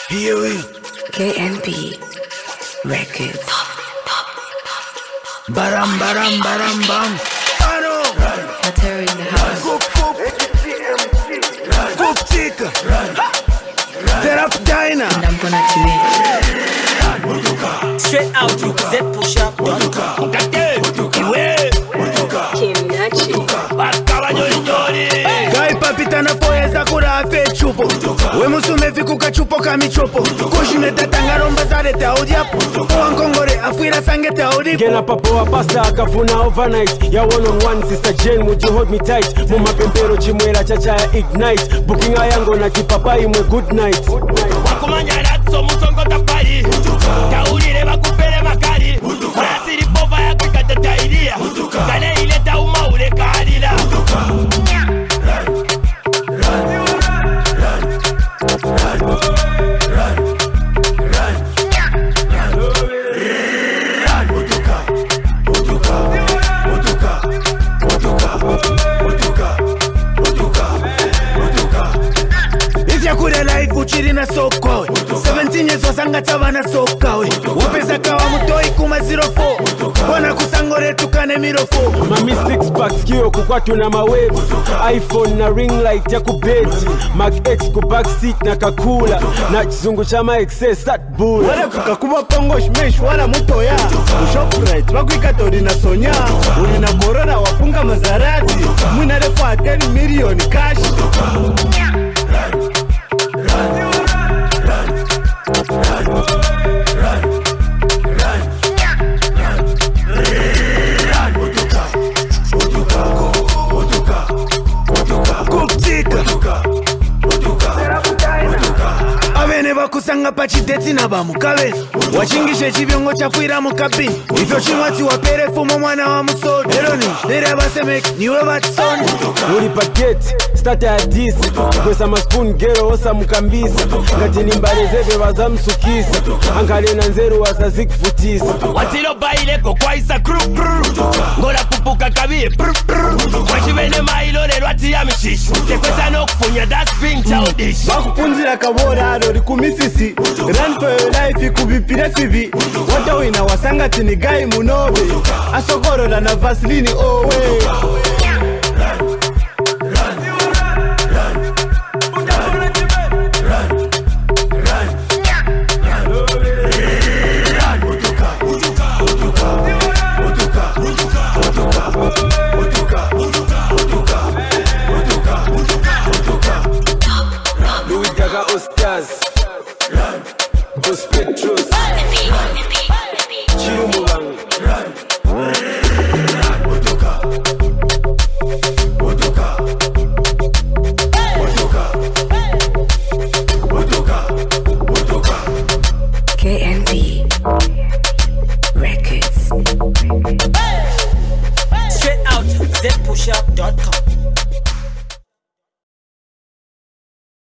Here we KNP Records. Baram baram baram bam. Materi in the house. Coop tika. Terap dina. Ndampona TV. Straight out to zpushup.com. Kimnachi. Gai papita na poeza kura afe chupo. We musume fiku kachupo kamichopo. Kushine tatanga romba zare te audiapo. Uankongore afuira sange te audipo. Gena papo wa pasta akafuna overnight. Ya one on one sister Jane would you hold me tight. Muma pempero chimwera chacha ya ignite. Booking ayango na kipapai mwe good night. Wakumanya ratso musongo tapari. Kaulire bakupere makari. Rasiri pova ya kukata tairia. Kane ileta umaure kalila. Kure life uchiri na soko 17 years wasanga tava na soka we Wapesa kawa mutoi kuma 04 Wana kusangore tukane mirofo Mami 6 packs kio kukwatu na mawaves. iPhone na ring light ya kubeti. Mac X ku backseat na kakula. Na chizungu chama excess at bull. Wale kukakuba pongo shmesh wala muto ya Shoprite wakuika tori na sonya Uli na corona wapunga mazarati Mwina refu 10 million cash Avene vakusanga pachideti na bamukabe Wachingishe chiviongo chafuira mukabini Ifyo chimwati wapere fumo mwana wa musodi Eroni, nere basemek, niwe batsoni Uri paketi, start ya disi. Kwesa maspoon gero osa mukambisa. Ngati nimbarezebe waza msukisa. Ankale na nzeru wasa zikfutisa. Watilo baileko kwa isa kru kru. Ngora pupuka kabie pru pru. Wachivene mailore rwati ya mishishu. Tekwesa no kufunya das ping chaudish. Bakupunzira kabora rori kumisisi Run for your life ikubipire sivi Wata wina wasanga tini gai munobe Asogoro na vasilini owe Louis Daga Ostaz. Ospetros. Chirumubang. KNP Records. Straight out to zpushup.com.